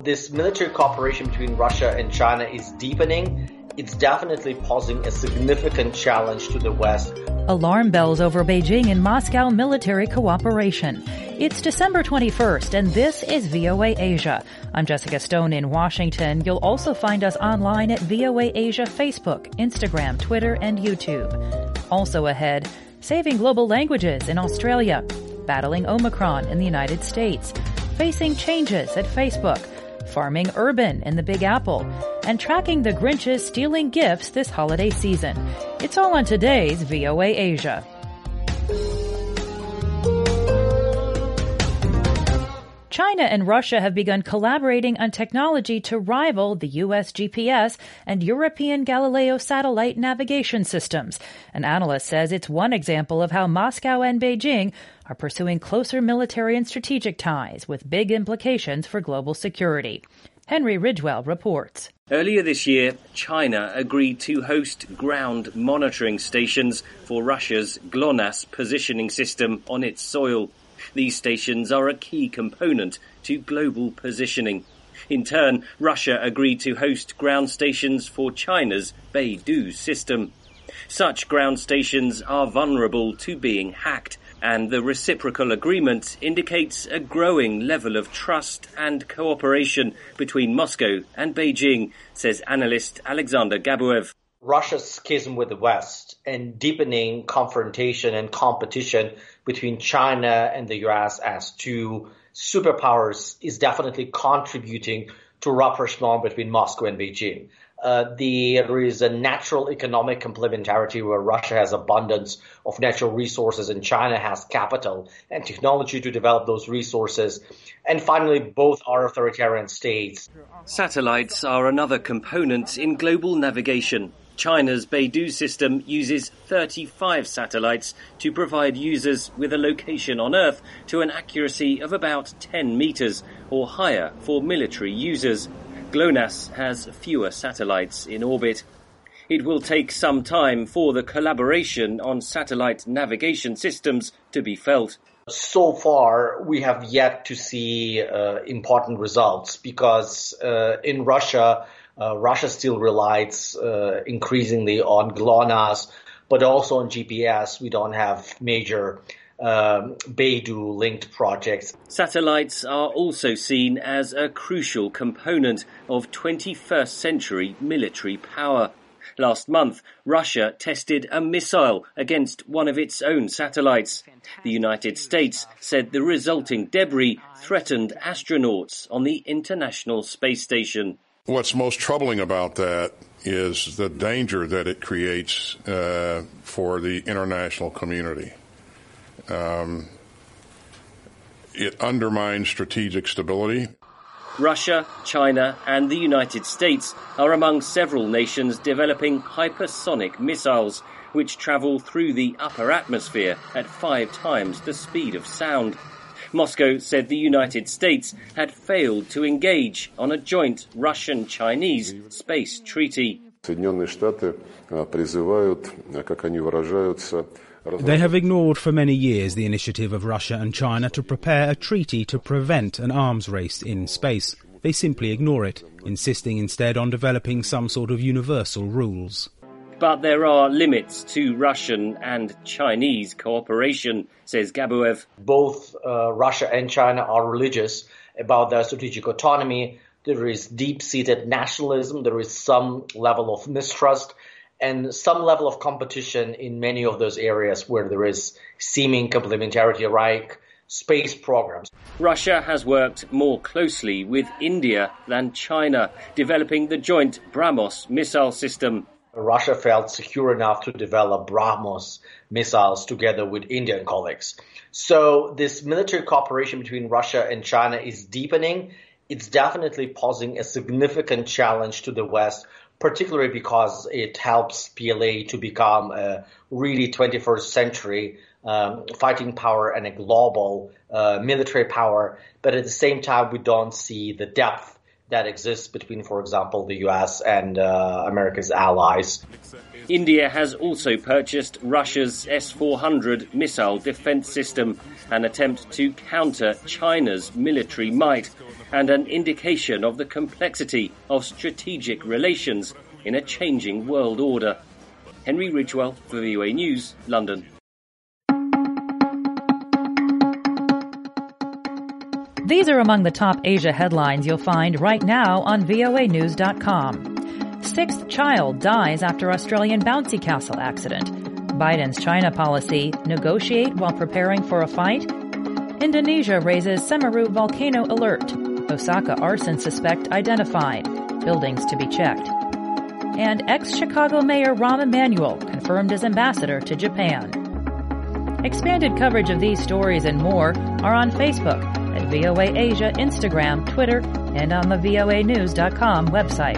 This military cooperation between Russia and China is deepening. It's definitely posing a significant challenge to the West. Alarm bells over Beijing and Moscow military cooperation. It's December 21st, and this is VOA Asia. I'm Jessica Stone in Washington. You'll also find us online at VOA Asia Facebook, Instagram, Twitter, and YouTube. Also ahead, saving global languages in Australia, battling Omicron in the United States, facing changes at Facebook, farming urban in the Big Apple, and tracking the Grinches stealing gifts this holiday season. It's all on today's VOA Asia. China and Russia have begun collaborating on technology to rival the U.S. GPS and European Galileo satellite navigation systems. An analyst says it's one example of how Moscow and Beijing are pursuing closer military and strategic ties with big implications for global security. Henry Ridgwell reports. Earlier this year, China agreed to host ground monitoring stations for Russia's GLONASS positioning system on its soil. These stations are a key component to global positioning. In turn, Russia agreed to host ground stations for China's Beidou system. Such ground stations are vulnerable to being hacked, and the reciprocal agreement indicates a growing level of trust and cooperation between Moscow and Beijing, says analyst Alexander Gabuev. Russia's schism with the West and deepening confrontation and competition between China and the U.S. as two superpowers is definitely contributing to rapprochement between Moscow and Beijing. There is a natural economic complementarity where Russia has abundance of natural resources and China has capital and technology to develop those resources. And finally, both are authoritarian states. Satellites are another component in global navigation. China's Beidou system uses 35 satellites to provide users with a location on Earth to an accuracy of about 10 meters or higher for military users. GLONASS has fewer satellites in orbit. It will take some time for the collaboration on satellite navigation systems to be felt. So far, we have yet to see important results because in Russia, Russia still relies increasingly on GLONASS, but also on GPS. We don't have major Beidou-linked projects. Satellites are also seen as a crucial component of 21st century military power. Last month, Russia tested a missile against one of its own satellites. The United States said the resulting debris threatened astronauts on the International Space Station. What's most troubling about that is the danger that it creates for the international community. It undermines strategic stability. Russia, China and the United States are among several nations developing hypersonic missiles, which travel through the upper atmosphere at 5 times the speed of sound. Moscow said the United States had failed to engage on a joint Russian-Chinese space treaty. They have ignored for many years the initiative of Russia and China to prepare a treaty to prevent an arms race in space. They simply ignore it, insisting instead on developing some sort of universal rules. But there are limits to Russian and Chinese cooperation, says Gabuev. Both Russia and China are religious about their strategic autonomy. There is deep-seated nationalism. There is some level of mistrust and some level of competition in many of those areas where there is seeming complementarity, like space programs. Russia has worked more closely with India than China, developing the joint BrahMos missile system. Russia felt secure enough to develop BrahMos missiles together with Indian colleagues. So this military cooperation between Russia and China is deepening. It's definitely posing a significant challenge to the West, particularly because it helps PLA to become a really 21st century fighting power and a global military power. But at the same time, we don't see the depth that exists between, for example, the US and America's allies. India has also purchased Russia's S-400 missile defense system, an attempt to counter China's military might and an indication of the complexity of strategic relations in a changing world order. Henry Ridgewell for VOA News, London. These are among the top Asia headlines you'll find right now on voanews.com. Sixth child dies after Australian bouncy castle accident. Biden's China policy, negotiate while preparing for a fight. Indonesia raises Semeru volcano alert. Osaka arson suspect identified. Buildings to be checked. And ex-Chicago Mayor Rahm Emanuel confirmed as ambassador to Japan. Expanded coverage of these stories and more are on Facebook at VOA Asia, Instagram, Twitter, and on the voanews.com website.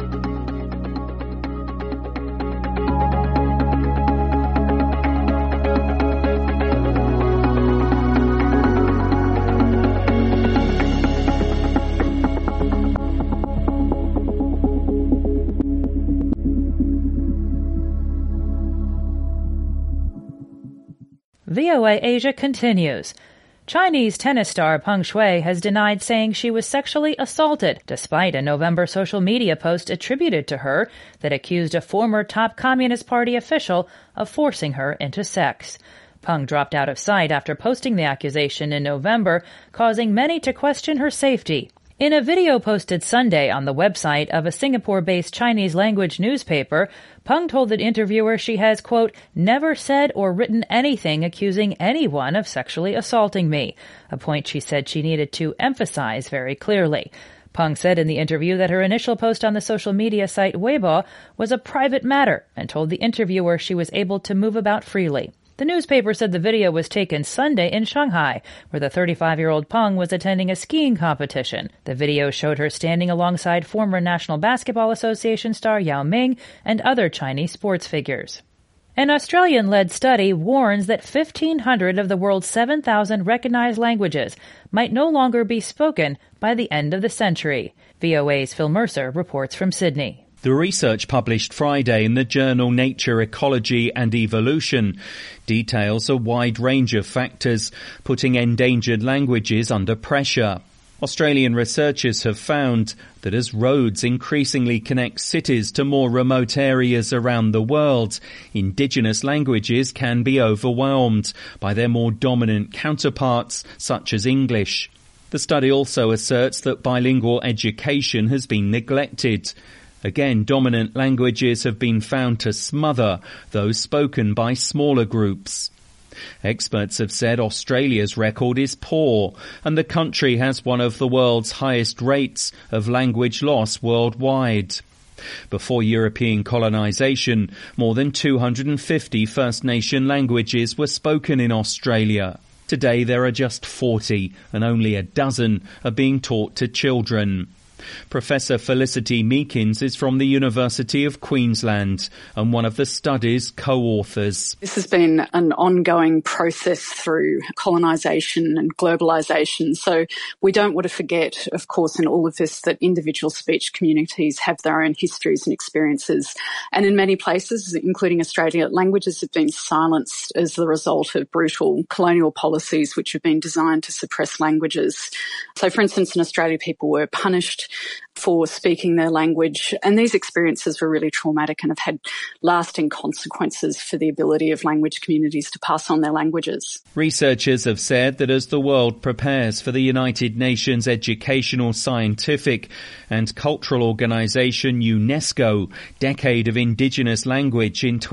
VOA Asia continues. Chinese tennis star Peng Shuai has denied saying she was sexually assaulted, despite a November social media post attributed to her that accused a former top Communist Party official of forcing her into sex. Peng dropped out of sight after posting the accusation in November, causing many to question her safety. In a video posted Sunday on the website of a Singapore-based Chinese language newspaper, Peng told the interviewer she has, quote, never said or written anything accusing anyone of sexually assaulting me, a point she said she needed to emphasize very clearly. Peng said in the interview that her initial post on the social media site Weibo was a private matter and told the interviewer she was able to move about freely. The newspaper said the video was taken Sunday in Shanghai, where the 35-year-old Peng was attending a skiing competition. The video showed her standing alongside former National Basketball Association star Yao Ming and other Chinese sports figures. An Australian-led study warns that 1,500 of the world's 7,000 recognized languages might no longer be spoken by the end of the century. VOA's Phil Mercer reports from Sydney. The research published Friday in the journal Nature, Ecology and Evolution details a wide range of factors putting endangered languages under pressure. Australian researchers have found that as roads increasingly connect cities to more remote areas around the world, indigenous languages can be overwhelmed by their more dominant counterparts, such as English. The study also asserts that bilingual education has been neglected. Again, dominant languages have been found to smother those spoken by smaller groups. Experts have said Australia's record is poor, and the country has one of the world's highest rates of language loss worldwide. Before European colonisation, more than 250 First Nation languages were spoken in Australia. Today there are just 40, and only a dozen are being taught to children. Professor Felicity Meekins is from the University of Queensland and one of the study's co-authors. This has been an ongoing process through colonisation and globalisation. So we don't want to forget, of course, in all of this that individual speech communities have their own histories and experiences. And in many places, including Australia, languages have been silenced as the result of brutal colonial policies which have been designed to suppress languages. So, for instance, in Australia, people were punished for speaking their language, and these experiences were really traumatic and have had lasting consequences for the ability of language communities to pass on their languages. Researchers have said that as the world prepares for the United Nations Educational, Scientific and Cultural Organization UNESCO Decade of Indigenous Language in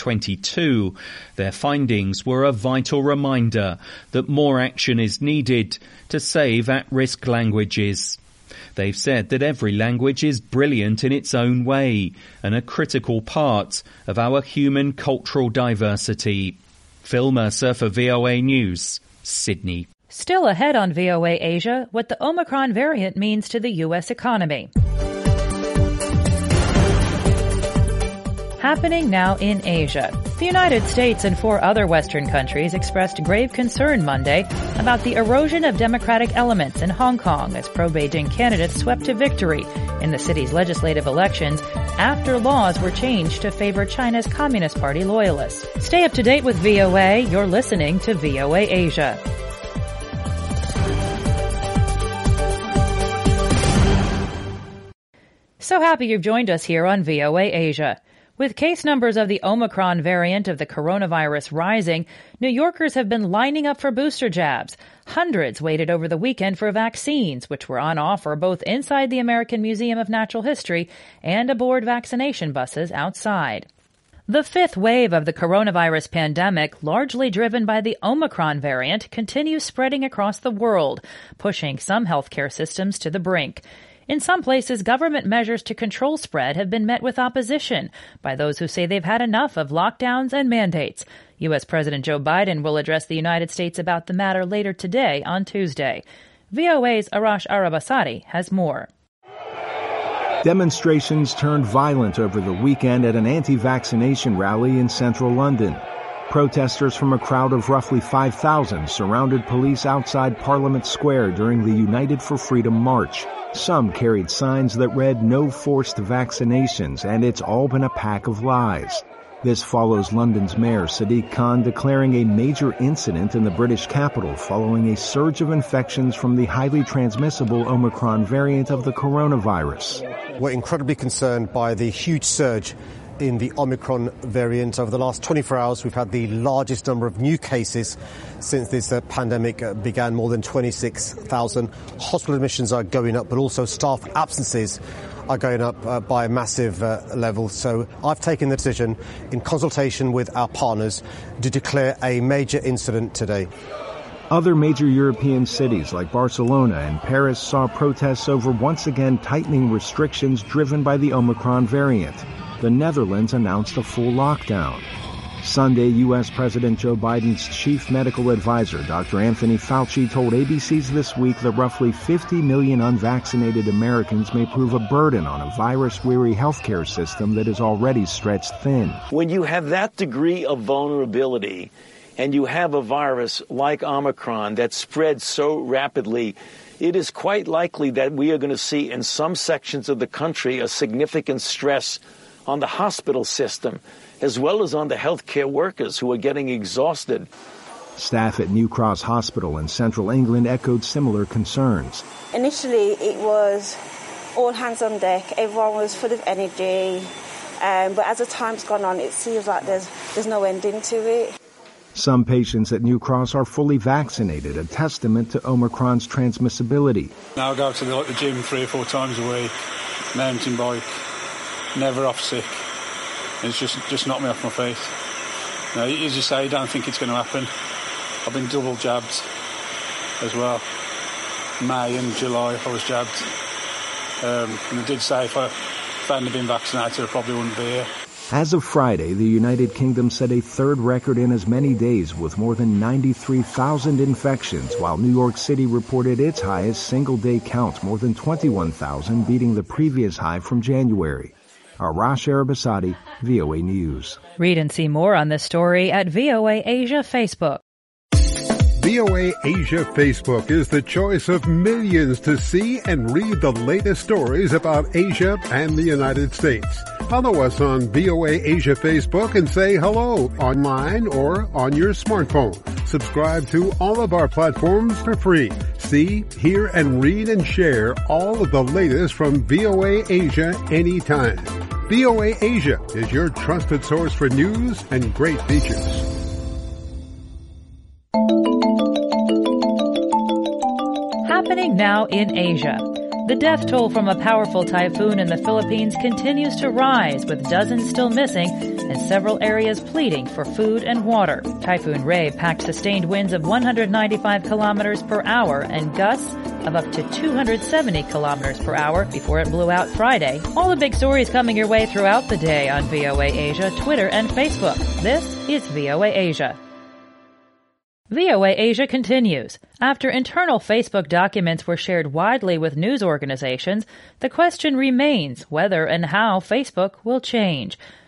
2022, their findings were a vital reminder that more action is needed to save at-risk languages. They've said that every language is brilliant in its own way and a critical part of our human cultural diversity. Phil Mercer for VOA News, Sydney. Still ahead on VOA Asia, what the Omicron variant means to the U.S. economy. Happening now in Asia. The United States and 4 other Western countries expressed grave concern Monday about the erosion of democratic elements in Hong Kong as pro-Beijing candidates swept to victory in the city's legislative elections after laws were changed to favor China's Communist Party loyalists. Stay up to date with VOA. You're listening to VOA Asia. So happy you've joined us here on VOA Asia. With case numbers of the Omicron variant of the coronavirus rising, New Yorkers have been lining up for booster jabs. Hundreds waited over the weekend for vaccines, which were on offer both inside the American Museum of Natural History and aboard vaccination buses outside. The 5th wave of the coronavirus pandemic, largely driven by the Omicron variant, continues spreading across the world, pushing some healthcare systems to the brink. In some places, government measures to control spread have been met with opposition by those who say they've had enough of lockdowns and mandates. U.S. President Joe Biden will address the United States about the matter later today on Tuesday. VOA's Arash Arabasadi has more. Demonstrations turned violent over the weekend at an anti-vaccination rally in central London. Protesters from a crowd of roughly 5,000 surrounded police outside Parliament Square during the United for Freedom March. Some carried signs that read "No forced vaccinations" and "It's all been a pack of lies." This follows London's Mayor Sadiq Khan declaring a major incident in the British capital following a surge of infections from the highly transmissible Omicron variant of the coronavirus. We're incredibly concerned by the huge surge in the Omicron variant. Over the last 24 hours, we've had the largest number of new cases since this pandemic began, more than 26,000. Hospital admissions are going up, but also staff absences are going up by a massive level. So I've taken the decision, in consultation with our partners, to declare a major incident today. Other major European cities like Barcelona and Paris saw protests over once again tightening restrictions driven by the Omicron variant. The Netherlands announced a full lockdown. Sunday, U.S. President Joe Biden's chief medical advisor, Dr. Anthony Fauci, told ABC's This Week that roughly 50 million unvaccinated Americans may prove a burden on a virus-weary healthcare system that is already stretched thin. When you have that degree of vulnerability and you have a virus like Omicron that spreads so rapidly, it is quite likely that we are going to see in some sections of the country a significant stress on the hospital system, as well as on the healthcare workers who are getting exhausted. Staff at New Cross Hospital in central England echoed similar concerns. Initially, it was all hands on deck. Everyone was full of energy. But as the time's gone on, it seems like there's no ending to it. Some patients at New Cross are fully vaccinated, a testament to Omicron's transmissibility. Now I go to the gym 3 or 4 times a week, mountain bike, never off sick. It's just knocked me off my feet. Now, as you say, I don't think it's going to happen. I've been double jabbed as well. May and July I was jabbed. And they did say if I hadn't been vaccinated, I probably wouldn't be here. As of Friday, the United Kingdom set a third record in as many days with more than 93,000 infections, while New York City reported its highest single-day count, more than 21,000, beating the previous high from January. Arash Arabasadi, VOA News. Read and see more on this story at VOA Asia Facebook. VOA Asia Facebook is the choice of millions to see and read the latest stories about Asia and the United States. Follow us on VOA Asia Facebook and say hello online or on your smartphone. Subscribe to all of our platforms for free. See, hear, and read and share all of the latest from VOA Asia anytime. VOA Asia is your trusted source for news and great features. Happening now in Asia. The death toll from a powerful typhoon in the Philippines continues to rise, with dozens still missing and several areas pleading for food and water. Typhoon Ray packed sustained winds of 195 kilometers per hour and gusts of up to 270 kilometers per hour before it blew out Friday. All the big stories coming your way throughout the day on VOA Asia, Twitter, and Facebook. This is VOA Asia. VOA Asia continues. After internal Facebook documents were shared widely with news organizations, the question remains whether and how Facebook will change.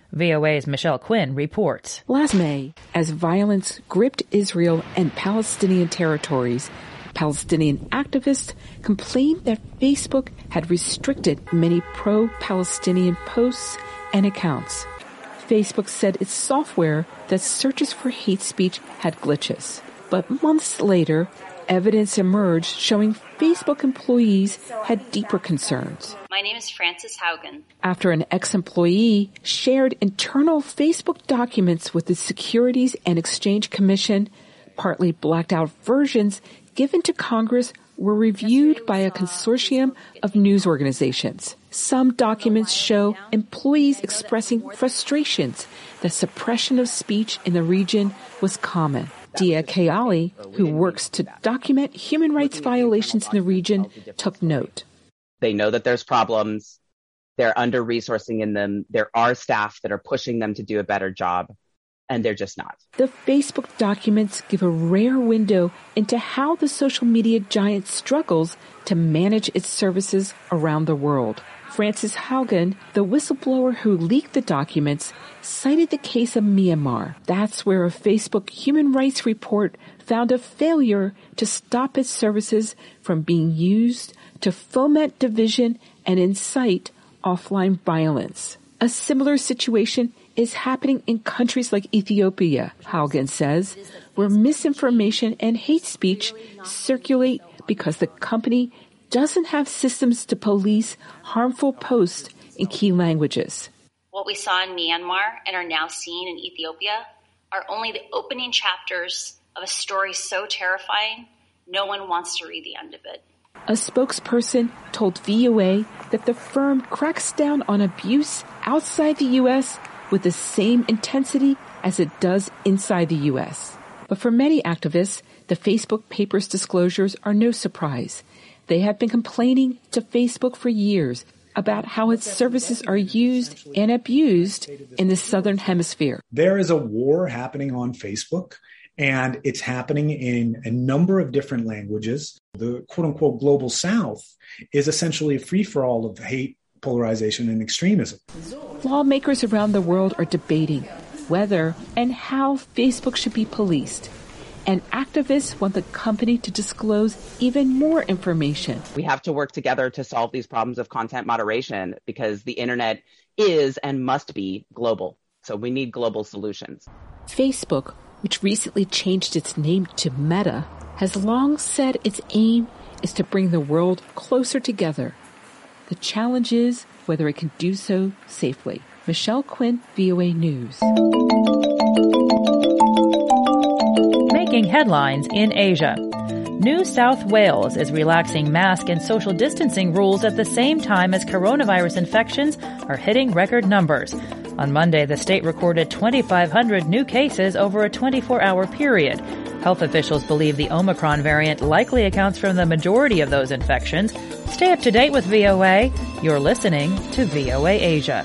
VOA's Michelle Quinn reports. Last May, as violence gripped Israel and Palestinian territories, Palestinian activists complained that Facebook had restricted many pro-Palestinian posts and accounts. Facebook said its software that searches for hate speech had glitches. But months later, evidence emerged showing Facebook employees had deeper concerns. My name is Frances Haugen. After an ex-employee shared internal Facebook documents with the Securities and Exchange Commission, partly blacked out versions given to Congress were reviewed by a consortium of news organizations. Some documents show employees expressing frustrations that suppression of speech in the region was common. Dia Kayali, who works to document human rights violations in the region, took note. They know that there's problems. They're under-resourcing in them. There are staff that are pushing them to do a better job, and they're just not. The Facebook documents give a rare window into how the social media giant struggles to manage its services around the world. Frances Haugen, the whistleblower who leaked the documents, cited the case of Myanmar. That's where a Facebook human rights report found a failure to stop its services from being used to foment division and incite offline violence. A similar situation is happening in countries like Ethiopia, Haugen says, where misinformation and hate speech circulate because the company doesn't have systems to police harmful posts in key languages. What we saw in Myanmar and are now seeing in Ethiopia are only the opening chapters of a story so terrifying, no one wants to read the end of it. A spokesperson told VOA that the firm cracks down on abuse outside the U.S. with the same intensity as it does inside the U.S. But for many activists, the Facebook papers' disclosures are no surprise. They have been complaining to Facebook for years about how its services are used and abused in the Southern Hemisphere. There is a war happening on Facebook, and it's happening in a number of different languages. The quote-unquote global South is essentially a free-for-all of hate, polarization, and extremism. Lawmakers around the world are debating whether and how Facebook should be policed. And activists want the company to disclose even more information. We have to work together to solve these problems of content moderation because the internet is and must be global. So we need global solutions. Facebook, which recently changed its name to Meta, has long said its aim is to bring the world closer together. The challenge is whether it can do so safely. Michelle Quinn, VOA News. Making headlines in Asia. New South Wales is relaxing mask and social distancing rules at the same time as coronavirus infections are hitting record numbers. On Monday, the state recorded 2,500 new cases over a 24-hour period. Health officials believe the Omicron variant likely accounts for the majority of those infections. Stay up to date with VOA. You're listening to VOA Asia.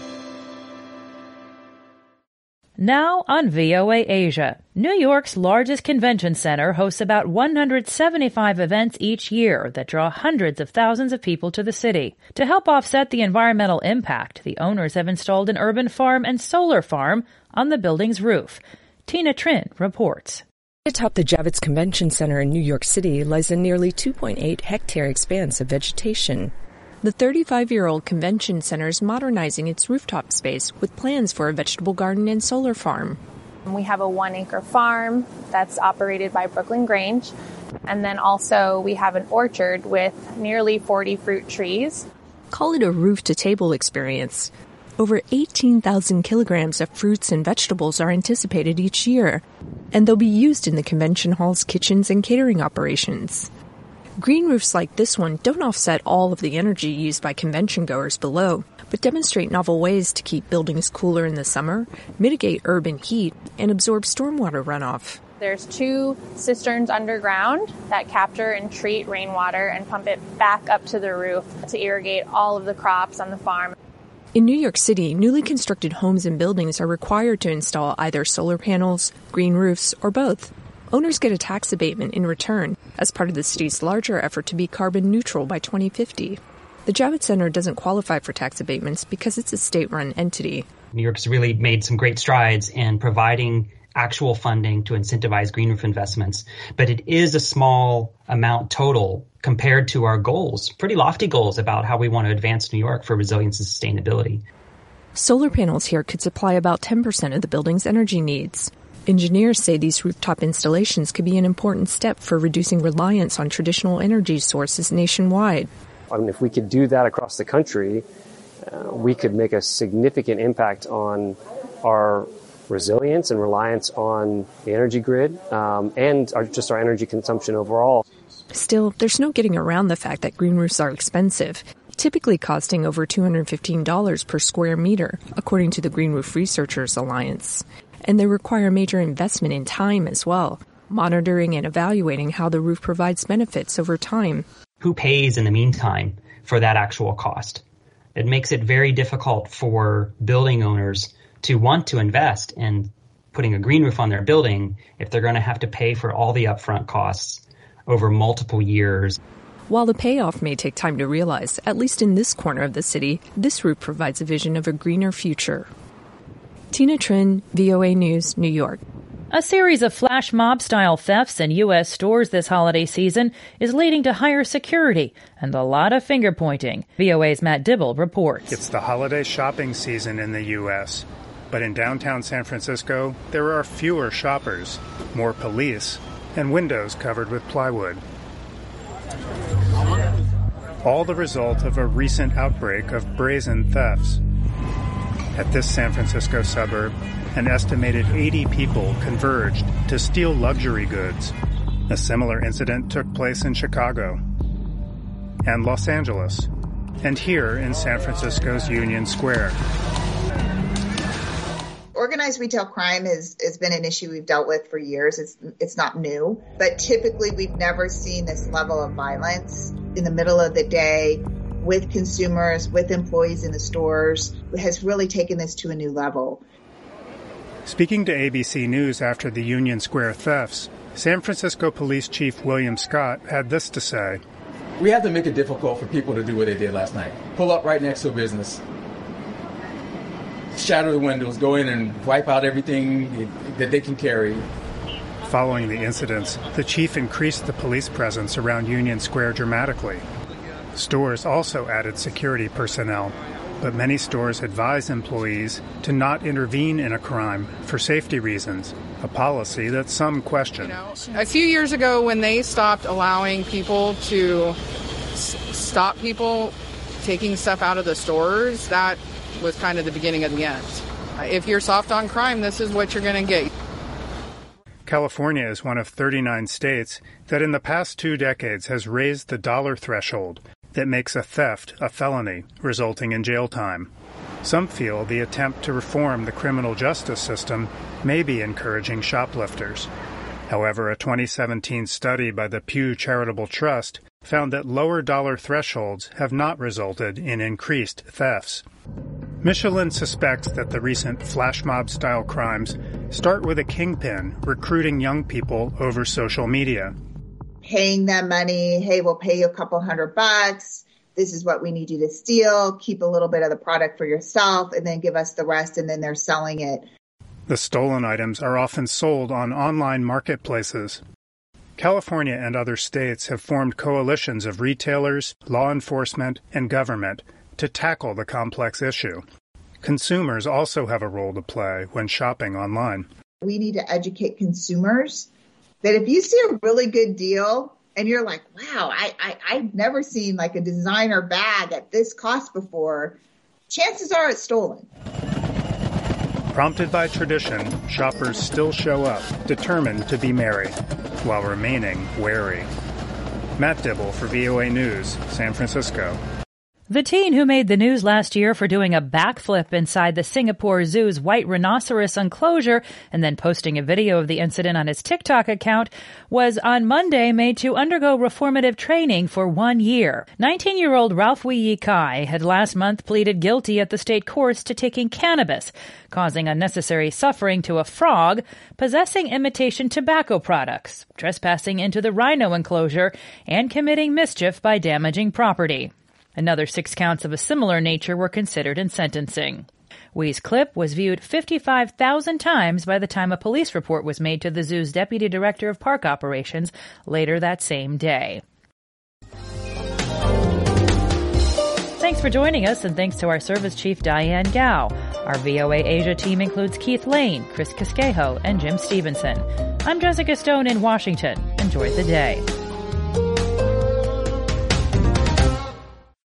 Now on VOA Asia. New York's largest convention center hosts about 175 events each year that draw hundreds of thousands of people to the city. To help offset the environmental impact, the owners have installed an urban farm and solar farm on the building's roof. Tina Trin reports. Atop the Javits Convention Center in New York City lies a nearly 2.8-hectare expanse of vegetation. The 35-year-old convention center is modernizing its rooftop space with plans for a vegetable garden and solar farm. We have a 1-acre farm that's operated by Brooklyn Grange. And then also we have an orchard with nearly 40 fruit trees. Call it a roof-to-table experience. Over 18,000 kilograms of fruits and vegetables are anticipated each year, and they'll be used in the convention hall's kitchens and catering operations. Green roofs like this one don't offset all of the energy used by convention goers below, but demonstrate novel ways to keep buildings cooler in the summer, mitigate urban heat, and absorb stormwater runoff. There's 2 cisterns underground that capture and treat rainwater and pump it back up to the roof to irrigate all of the crops on the farm. In New York City, newly constructed homes and buildings are required to install either solar panels, green roofs, or both. Owners get a tax abatement in return as part of the city's larger effort to be carbon neutral by 2050. The Javits Center doesn't qualify for tax abatements because it's a state-run entity. New York's really made some great strides in providing actual funding to incentivize green roof investments, but it is a small amount total compared to our goals, pretty lofty goals about how we want to advance New York for resilience and sustainability. Solar panels here could supply about 10% of the building's energy needs. Engineers say these rooftop installations could be an important step for reducing reliance on traditional energy sources nationwide. I mean, if we could do that across the country, we could make a significant impact on our resilience and reliance on the energy grid and our energy consumption overall. Still, there's no getting around the fact that green roofs are expensive, typically costing over $215 per square meter, according to the Green Roof Researchers Alliance. And they require major investment in time as well, monitoring and evaluating how the roof provides benefits over time. Who pays in the meantime for that actual cost? It makes it very difficult for building owners to want to invest in putting a green roof on their building if they're going to have to pay for all the upfront costs over multiple years. While the payoff may take time to realize, at least in this corner of the city, this roof provides a vision of a greener future. Tina Trin, VOA News, New York. A series of flash mob-style thefts in U.S. stores this holiday season is leading to higher security and a lot of finger-pointing. VOA's Matt Dibble reports. It's the holiday shopping season in the U.S., but in downtown San Francisco, there are fewer shoppers, more police, and windows covered with plywood. All the result of a recent outbreak of brazen thefts. At this San Francisco suburb, an estimated 80 people converged to steal luxury goods. A similar incident took place in Chicago and Los Angeles, and here in San Francisco's Union Square. Organized retail crime has been an issue we've dealt with for years. It's not new, but typically we've never seen this level of violence in the middle of the day with consumers, with employees in the stores. It has really taken this to a new level. Speaking to ABC News after the Union Square thefts, San Francisco Police Chief William Scott had this to say. We have to make it difficult for people to do what they did last night. Pull up right next to a business, shatter the windows, go in and wipe out everything that they can carry. Following the incidents, the chief increased the police presence around Union Square dramatically. Stores also added security personnel, but many stores advise employees to not intervene in a crime for safety reasons, a policy that some question. A few years ago, when they stopped allowing people to stop people taking stuff out of the stores, that was kind of the beginning of the end. If you're soft on crime, this is what you're going to get. California is one of 39 states that in the past 2 decades has raised the dollar threshold that makes a theft a felony, resulting in jail time. Some feel the attempt to reform the criminal justice system may be encouraging shoplifters. However, a 2017 study by the Pew Charitable Trust found that lower dollar thresholds have not resulted in increased thefts. Michelin suspects that the recent flash mob-style crimes start with a kingpin recruiting young people over social media. Paying them money, hey, we'll pay you a couple $100. This is what we need you to steal. Keep a little bit of the product for yourself and then give us the rest, and then they're selling it. The stolen items are often sold on online marketplaces. California and other states have formed coalitions of retailers, law enforcement, and government to tackle the complex issue. Consumers also have a role to play when shopping online. We need to educate consumers that if you see a really good deal and you're like, wow, I've never seen like a designer bag at this cost before, chances are it's stolen. Prompted by tradition, shoppers still show up, determined to be merry, while remaining wary. Matt Dibble for VOA News, San Francisco. The teen who made the news last year for doing a backflip inside the Singapore Zoo's white rhinoceros enclosure and then posting a video of the incident on his TikTok account was on Monday made to undergo reformative training for 1 year. 19-year-old Ralph Wee Yi Kai had last month pleaded guilty at the state courts to taking cannabis, causing unnecessary suffering to a frog, possessing imitation tobacco products, trespassing into the rhino enclosure, and committing mischief by damaging property. Another 6 counts of a similar nature were considered in sentencing. Wee's clip was viewed 55,000 times by the time a police report was made to the zoo's deputy director of park operations later that same day. Thanks for joining us, and thanks to our service chief, Diane Gao. Our VOA Asia team includes Keith Lane, Chris Casquejo, and Jim Stevenson. I'm Jessica Stone in Washington. Enjoy the day.